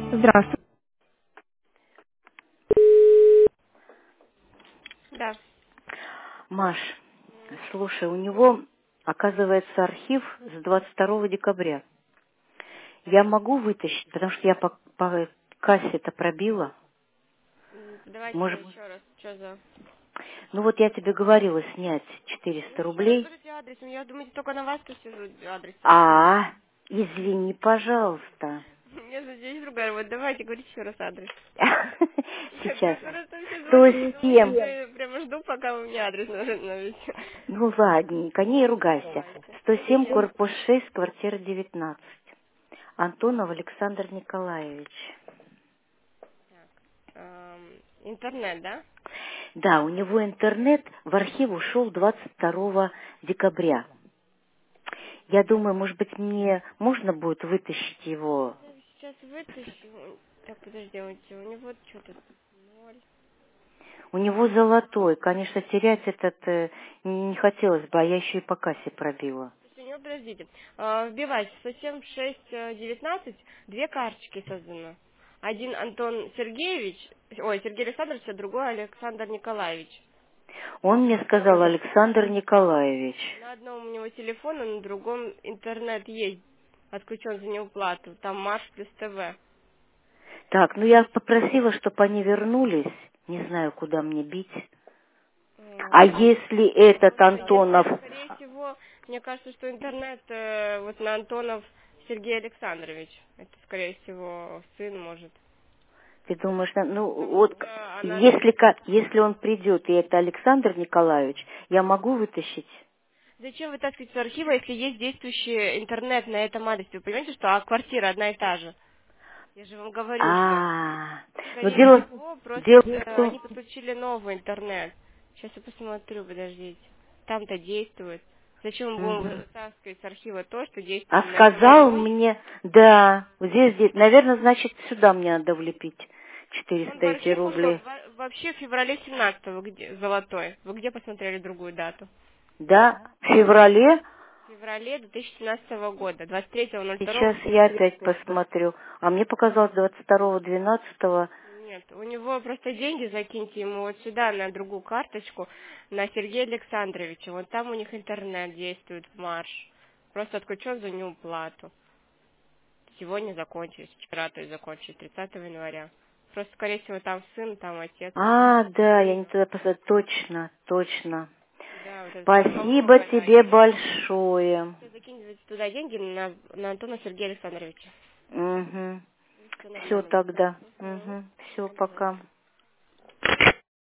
Здравствуйте. Да. Маш, слушай, у него, оказывается, архив с 22 декабря. Я могу вытащить, потому что я по кассе это пробила. Давайте Может, еще раз. Что за... ну вот я тебе говорила снять Ну 400 еще раз рублей. скажите адрес. Я думаю, только на вас сижу адрес. Извини, пожалуйста. Мне здесь другая. Вот давайте говорите еще раз адрес. Нет, Сейчас. вы просто все звоните, но я 107. уже прямо жду, пока вы мне адрес наведете. Ну ладненько, не ругайся. Давайте. 107, корпус 6, квартира 19. Антонов Александр Николаевич. Интернет, да? Да, у него интернет в архив ушел 22 декабря. Я думаю, может быть, мне можно будет вытащить его. Я сейчас вытащу. Так, подождите, у него что тут? Ноль. У него золотой. Конечно, терять этот не хотелось бы, а я еще и по кассе пробила. То есть у него, подождите, вбивать 176-19, две карточки создано. Один Антон Сергеевич, ой, Сергей Александрович, а другой Александр Николаевич. Он мне сказал, Александр Николаевич. На одном у него телефон, а на другом интернет есть, отключен за неуплату. Там Марш плюс ТВ. Так, ну я попросила, чтобы они вернулись. Не знаю, куда мне бить. А если этот Потому что Антонов... если, скорее всего, мне кажется, что интернет вот на Антонов Сергей Александрович. Это, скорее всего, сын может. Ты думаешь, ну Потому вот, что она... если он придет, и это Александр Николаевич, я могу вытащить? Зачем вытаскивать с архива, если есть действующий интернет на этом адресе? Вы понимаете, что квартира одна и та же? Я же вам говорю, что, Но скорее дело, всего, просто дело в том, они подключили новый интернет. Сейчас я посмотрю, подождите. Там-то действует. Зачем мы будем Мгм. вытаскивать с архива то, что А действует на сказал новом? мне, да, вот здесь, наверное, значит, сюда мне надо влепить Он 400 в эти архив ушел рублей. вообще в феврале 17-го, где, золотой. Вы где посмотрели другую дату? Да, в феврале, В феврале 2017 года, 23.02. сейчас я опять посмотрю. А мне показалось 22-12. Нет, у него просто деньги закиньте ему вот сюда, на другую карточку, на Сергея Александровича. Вот там у них интернет действует в марш. Просто отключен за неуплату. Сегодня закончились, вчера, то есть закончились, 30 января. Просто, скорее всего, там сын, там отец. Да, я не туда посмотрела. Точно, точно. Да, вот это Спасибо страховка, да. тебе большое. Закиньте туда деньги на Антона Сергея Александровича. Угу. И все Все нормально будет. тогда. Мгм. Угу. Все, пока.